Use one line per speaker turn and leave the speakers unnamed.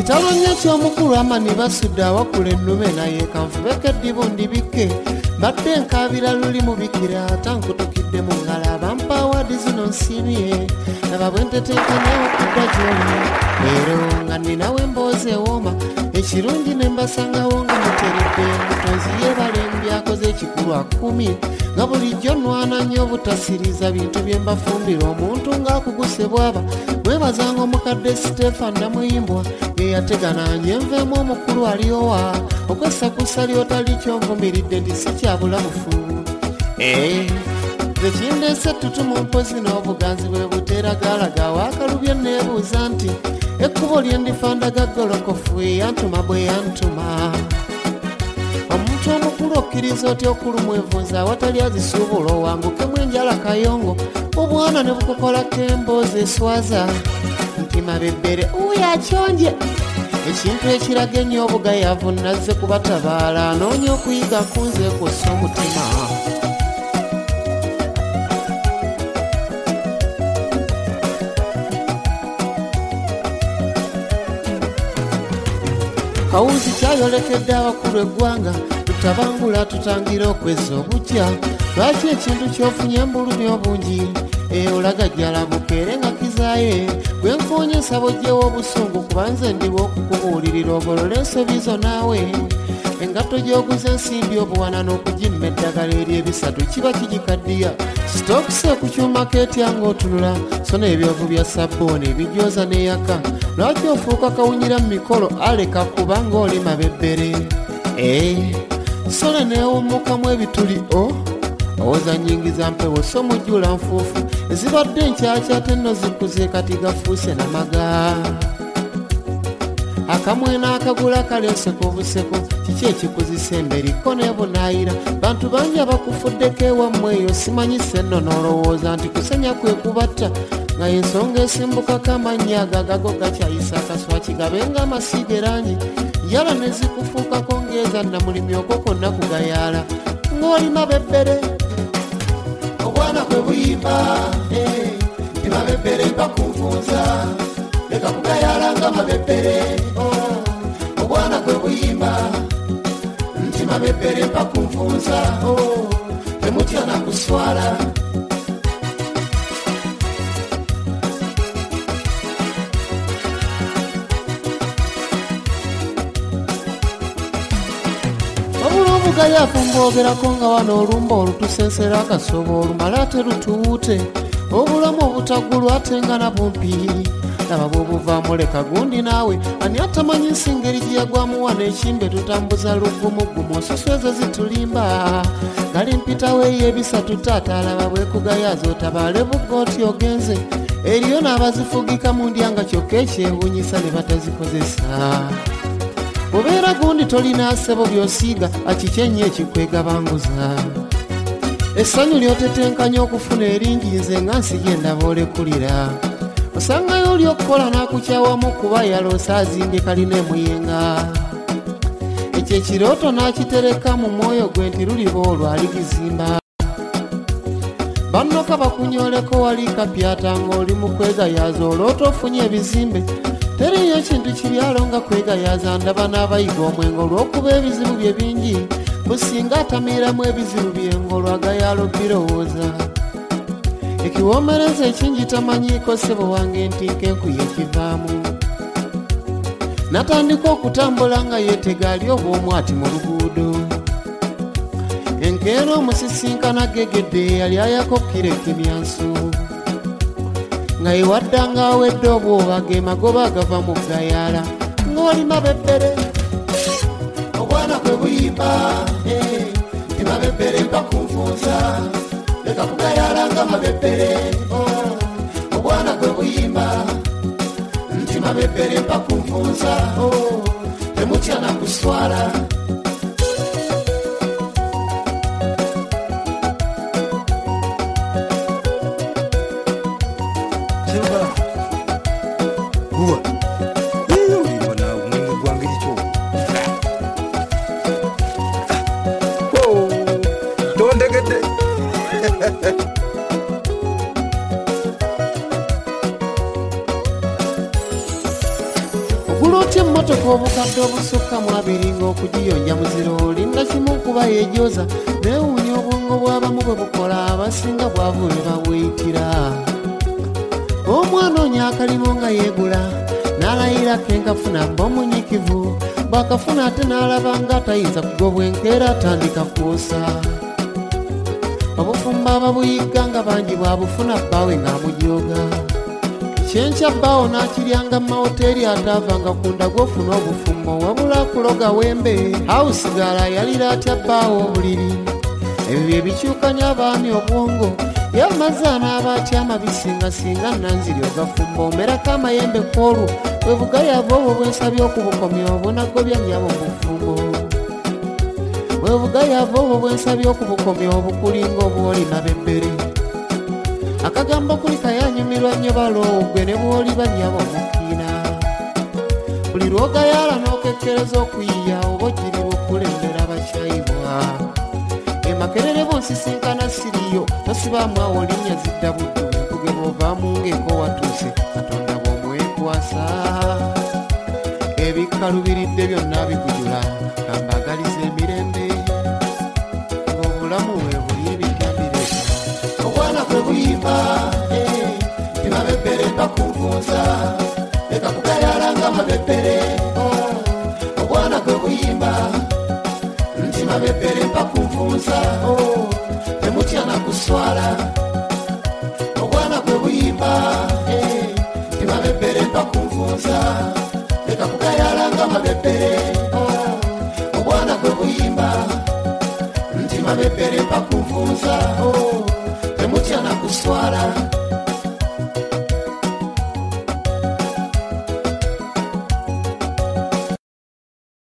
Kitalo nnyo ky'omukulu Amani basudde awakula ennume naye kanfubeko eddibu ndibike badde nkaabira luli mubikira tankutukidde mu ngalo abampa awaadi zino nsibye laba bwe nteteekanyawo kudda gy'oli leero nga ninawe emboozi ewooma ekirungi ne mbasangawo nga muteredde mutozi yeebale mbyakoze ekikulu 10 nga bulijjo nwana nnyo obutasiriza bintu bye mbafumbira omuntu ng'akuguse bw'aba mwebazanga omukadde Stefan Namuyimbwa ye yategananye nveemu omukulu aliowa okwessakusa lyotali kyonvumiridde nti si kyabulamufu zekindeese tutuma mpozi n'obuganzi bwe buteeragalaga waakalubye neebuuza nti ekkubo lye ndifandaga golokofu eyantuma bwe yantuma omuntu omukulu okkiriza otya okulumwevuuza awatali azisuubula owangukemu enjala kayongo obwana ne bukukolako emboozi eswaza nti mabebbere uyakyonje ekintu ekiraga ennyo obugayavu nazze kubatabaala anoonya okuyiga kunze kussa omutima kawuzi kyayolekedde abakulu eggwanga tutabangula tutangire okwezza obujja lwaki ekintu kyofunye embulumi obungi olaga jjalabuka era nga kizaaye gwe nkoonyesa bojjewo obusungu kubanze ndiwo okukubuulirira ogolola ensobi zo naawe engatto gy'oguza ensimbi obuwana n'okugimma eddagala ery'ebisatu kiba kigikaddiya sitokuse ku kyuma keetyanga otunula so n'ebyovu bya sabbooni ebijooza n'eyaka lwaki ofuuka kawunyira mu mikolo aleka kubanga oli mabebbere sole neewummukamu ebituli owoza nnyingiza mpewo so mujjula nfuufu ezibadde nkyakya nno zikuze kati gafuuse namaga akamwe n'akagula kaleeseko obuseko kiki ekikuzisa emberiko nebunaayira bantu bangi abakufuddeko ewammwe eyo simanyise nno n'olowooza nti kusenya kwe kubatta nga ensonga esimbukako amannya agagago gakyayisa akaswa kigabenga amasiiga erangi yala ne zikufuukako ng'eza nnamulimi okwo konna kugayaala ng'oli mabebbere obwana kwe buyimba mabebbere bakunfunza leka kugayaala nga mabebbere obwana kwe buyimba nti mabebbere bakunfunza temutya nakuswala obugayafu mboogerako nga wano olumba olutusensera akasobo olumala ate lutuwute obulamu obutaggulu ate nga nabumpi laba bw'obuvaamu leka gundi naawe ani atamanyi nsingeri gye yagwamuwa n'ekimbe tutambuza luggumugumu ososwezo zitulimba gali mpitawo ey'ebisatu taata alaba bwekugayaza otabaale bugga oti ogenze eriyo n'abazifugika mu ndyanga kyokka ekyewuunyisa ne batazikozesa obeera gundi tolina ssebo by'osiiga akiki ennyo ekikwegabanguza essanyu ly'otetenkanya okufuna eringi nze nga nsige ndaba olekulira osangayo oli okukola n'akukyawamu kuba yaloosa azimbye kalina emuyenga ekyo ekirooto n'akitereka mu mwoyo gwe nti luliba olwo aligizimba bannoka bakunyoleko wali kapyata ng'oli mu kwegayaza olwoota ofunye ebizimbe teriyo ekintu kiryalo nga kwegayaza ndaba n'abayiga omwengo olw'okuba ebizibu bye bingi businga atamiiramu ebizibu by'engolo agayaalo birowooza ekiwoomereza ekingi tamanyiiko ssebo wange nti nkenkuye kivaamu natandika okutambula nga yeetega ali obw'omwati mu luguudo enkeera omusisinkana gegedde yali ayako kirekimyansu nga yewaddanga awedde obwoba ge magoba agava mu gayaala ng'oli mabebbere obwana kwe buyimba mabebbere bakunfunza leka kugayaala nga mabebbere obwana kwe buyimba nti mabebbere bakunfunza temutya nakuswala Ogulotya emmotoka obukadde obusukka mu abiri ng'okugiyonja muziro olinda kimu kuba yeejoza neewuunya obwongo bw'abamu bwe bukola abasinga bwavu ne babuyitira. Omwanoonya akalimo nga yeegula n'alayirako enkafuna mb'omunyikivu bw'akafuna ate n'alaba nga atayinza kugobwa enkeera atandika kwosa. Obufumbo ababuyiga nga bangi bwabufuna bbaawe ng'amujooga. Kyenkya bbaawo n'akiryanga mu mahoteri ataavanga ku ndago ofuna obufumbo wabula akuloga wembe awusigala yalira atya bbaawo obuliri. Ebyo bye bikyukanya abaami obwongo yamaze anaaba atya amabisi nga singa nanziri ogafumbo omerako amayembe k'olwo bwe bugayava obwo bwensabye okubukomya obunagobya nnyabo mu bufumbo. Bwe bugayava obwo bwensabye okubukomya obukulinga obwoli mabebbere. Akagambo kuli kayanyumirwa nnyo balogwe ne bw'oliba nnyabo mukiina. Buli lw'ogayaala n'okekkereza okuyiya oba ogirirwa okulembera abakyayibwa. Makerere bonsisinkana siriyo tosibaamu awo linnya zidda buddu enkuge bw'ovaamu ng'eko watuuse Katonda bw'omwekwasa. Ebikalubiridde byonna bikujula kambagaliza emirembe ng'obulamu bwe buli ebigambireka. Obwana kwe buyimba emabebbere bakunvunza leka kugayala nga mabebbere. Obwana kwe buyimba nti mabebbere bakunvunza temutya na kuswala. Obwana kwe buyimba nti mabebbere bakunvunza leka kugayala nga mabebbere. Obwana kwe buyimba nti mabebbere bakunvunza temutya na kuswala.